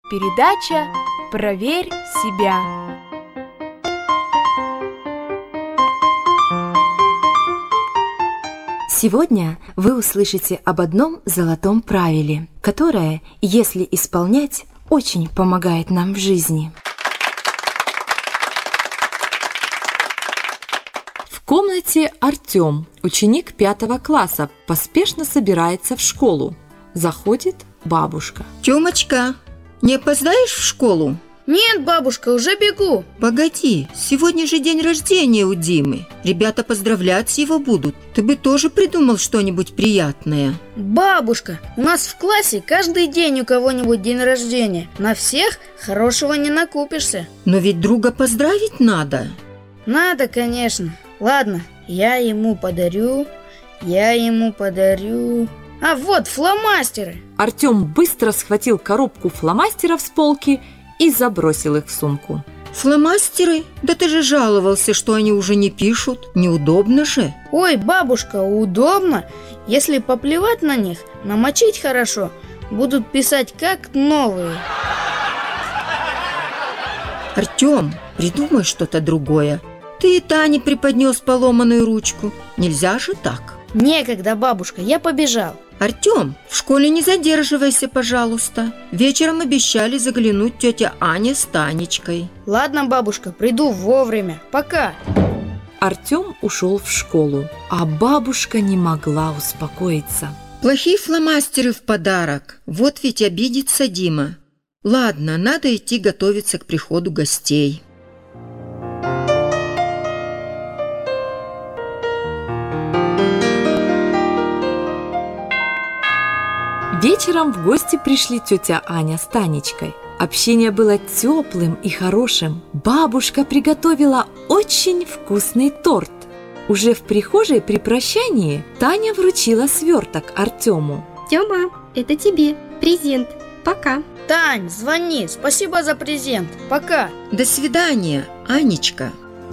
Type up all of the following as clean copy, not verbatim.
Передача «Проверь себя». Сегодня вы услышите об одном золотом правиле, которое, если исполнять, очень помогает нам в жизни. В комнате Артем, ученик 5 класса, поспешно собирается в школу. Заходит бабушка. Тёмочка, не опоздаешь в школу? Нет, бабушка, уже бегу. Погоди, сегодня же день рождения у Димы. Ребята поздравлять его будут. Ты бы тоже придумал что-нибудь приятное. Бабушка, у нас в классе каждый день у кого-нибудь день рождения. На всех хорошего не накупишься. Но ведь друга поздравить надо. Надо, конечно. Ладно, я ему подарю. А вот фломастеры. Артем быстро схватил коробку фломастеров с полки и забросил их в сумку. Фломастеры? Да ты же жаловался, что они уже не пишут. Неудобно же. Ой, бабушка, удобно. Если поплевать на них, намочить хорошо, будут писать как новые. Артем, придумай что-то другое. Ты и Тане преподнес поломанную ручку. Нельзя же так. Некогда, бабушка, я побежал. Артем, в школе не задерживайся, пожалуйста. Вечером обещали заглянуть тетя Аня с Танечкой. Ладно, бабушка, приду вовремя. Пока. Артем ушел в школу, а бабушка не могла успокоиться. Плохие фломастеры в подарок. Вот ведь обидится Дима. Ладно, надо идти готовиться к приходу гостей. Вечером в гости пришли тетя Аня с Танечкой. Общение было теплым и хорошим. Бабушка приготовила очень вкусный торт. Уже в прихожей при прощании Таня вручила сверток Артему. Тёма, это тебе презент. Пока. Тань, звони. Спасибо за презент. Пока. До свидания, Анечка.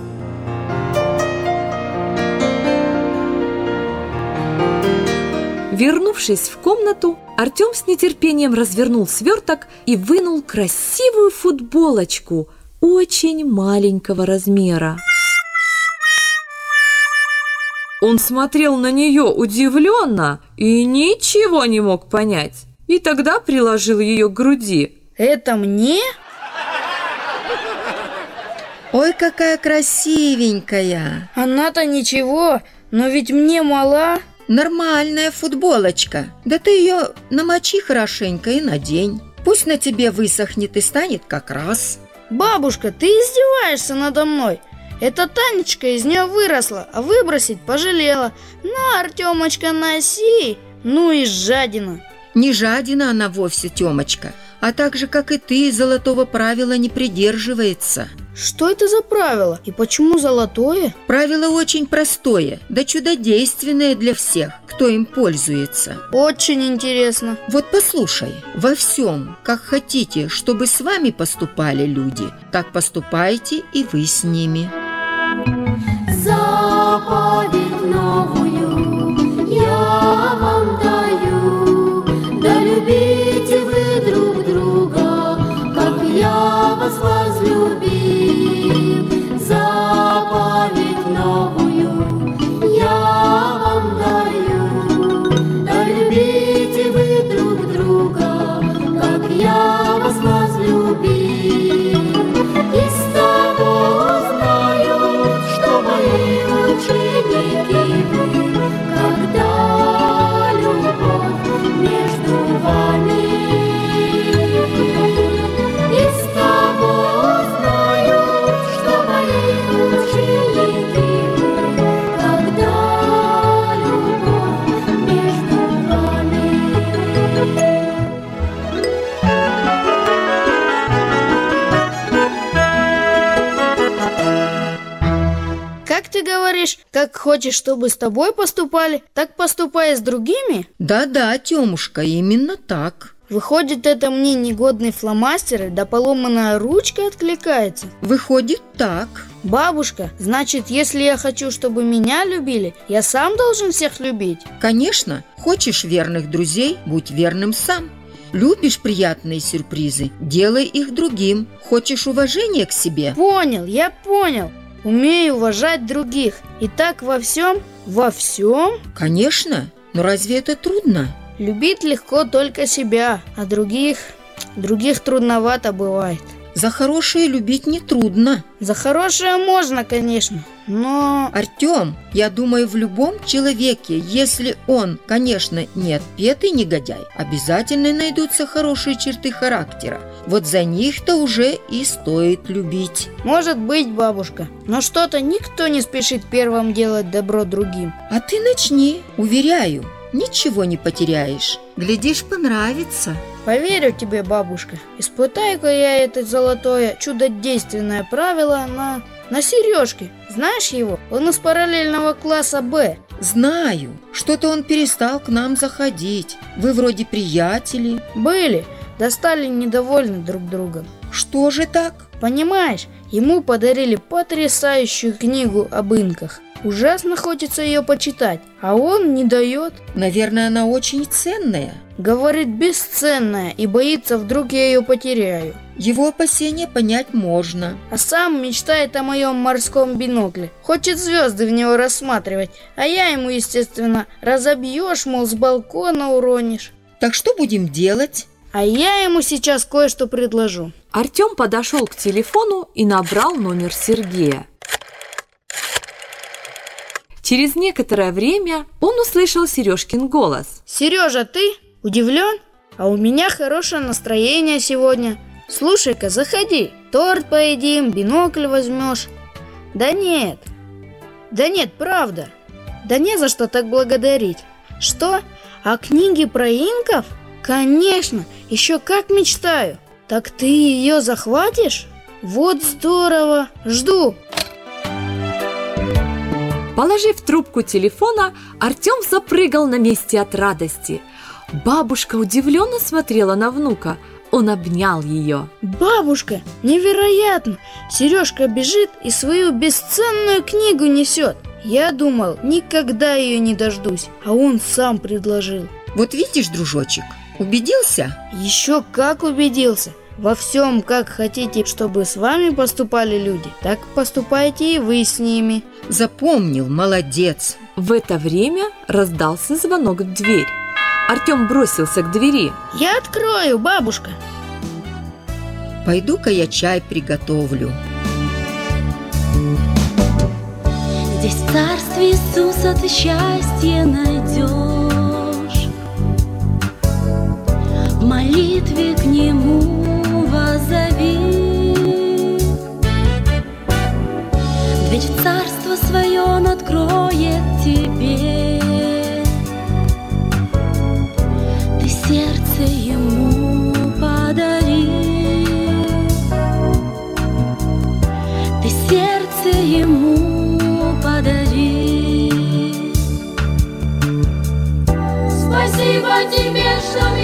Вернувшись в комнату, Артем с нетерпением развернул сверток и вынул красивую футболочку очень маленького размера. Он смотрел на нее удивленно и ничего не мог понять. И тогда приложил ее к груди. Это мне? Ой, какая красивенькая. Она-то ничего, но ведь мне мала. Нормальная футболочка. Да ты ее намочи хорошенько и надень. Пусть на тебе высохнет и станет как раз. Бабушка, ты издеваешься надо мной. Эта Танечка из нее выросла, а выбросить пожалела. На, Артемочка, носи. Ну и жадина. Не жадина она вовсе, Тёмочка, а так же, как и ты, золотого правила не придерживается. Что это за правило? И почему золотое? Правило очень простое, да чудодейственное для всех, кто им пользуется. Очень интересно. Вот послушай, во всем, как хотите, чтобы с вами поступали люди, так поступайте и вы с ними. Заповедь новую я вам даю, да любите вы друг друга, как я вас возлюбил. Заповедь новую я вам даю, да любите вы друг друга, как я вас возлюбил. Из того узнают, что мои ученики вы, когда любовь между вами. Из того узнают, что мои ученики вы, когда любовь между вами. Как ты говоришь, как хочешь, чтобы с тобой поступали, так поступай с другими? Да-да, Тёмушка, именно так. Выходит, это мне негодные фломастеры, да поломанная ручка откликается? Выходит так. Бабушка, значит, если я хочу, чтобы меня любили, я сам должен всех любить? Конечно, хочешь верных друзей, будь верным сам. Любишь приятные сюрпризы? Делай их другим. Хочешь уважения к себе? Понял, я понял. Умею уважать других. И так во всем? Во всем? Конечно, но разве это трудно? Любить легко только себя, а других трудновато бывает. За хорошее любить нетрудно. За хорошее можно, конечно, но... Артем, я думаю, в любом человеке, если он, конечно, не отпетый негодяй, обязательно найдутся хорошие черты характера. Вот за них-то уже и стоит любить. Может быть, бабушка, но что-то никто не спешит первым делать добро другим. А ты начни, уверяю, ничего не потеряешь. Глядишь, понравится. Поверю тебе, бабушка. Испытаю-ка я это золотое чудодейственное правило на Сережке. Знаешь его? Он из параллельного класса Б. Знаю, что-то он перестал к нам заходить. Вы вроде приятели. Были, да стали недовольны друг другом. Что же так? Понимаешь, ему подарили потрясающую книгу об инках. Ужасно хочется ее почитать, а он не дает. Наверное, она очень ценная. Говорит, бесценная и боится, вдруг я ее потеряю. Его опасения понять можно. А сам мечтает о моем морском бинокле. Хочет звезды в него рассматривать, а я ему, естественно, разобьешь, мол, с балкона уронишь. Так что будем делать? А я ему сейчас кое-что предложу. Артем подошел к телефону и набрал номер Сергея. Через некоторое время он услышал Сережкин голос. Сережа, ты удивлен? А у меня хорошее настроение сегодня. Слушай-ка, заходи. Торт поедим, бинокль возьмешь. Да нет, правда. Да не за что так благодарить. Что? А книги про инков? Конечно, еще как мечтаю. Так ты ее захватишь? Вот здорово. Жду. Положив трубку телефона, Артем запрыгал на месте от радости. Бабушка удивленно смотрела на внука. Он обнял ее. Бабушка, невероятно! Сережка бежит и свою бесценную книгу несет. Я думал, никогда ее не дождусь, а он сам предложил. Вот видишь, дружочек, убедился? Еще как убедился. Во всем, как хотите, чтобы с вами поступали люди, так поступайте и вы с ними. Запомнил, молодец. В это время раздался звонок в дверь. Артем бросился к двери. Я открою, бабушка. Пойду-ка я чай приготовлю. Здесь в царстве Иисуса ты счастье найдешь. В молитве к Нему воззови. Дверь в царство свое Он откроет тебе. Ты сердце Ему подари. Ты сердце Ему подари. Спасибо тебе, что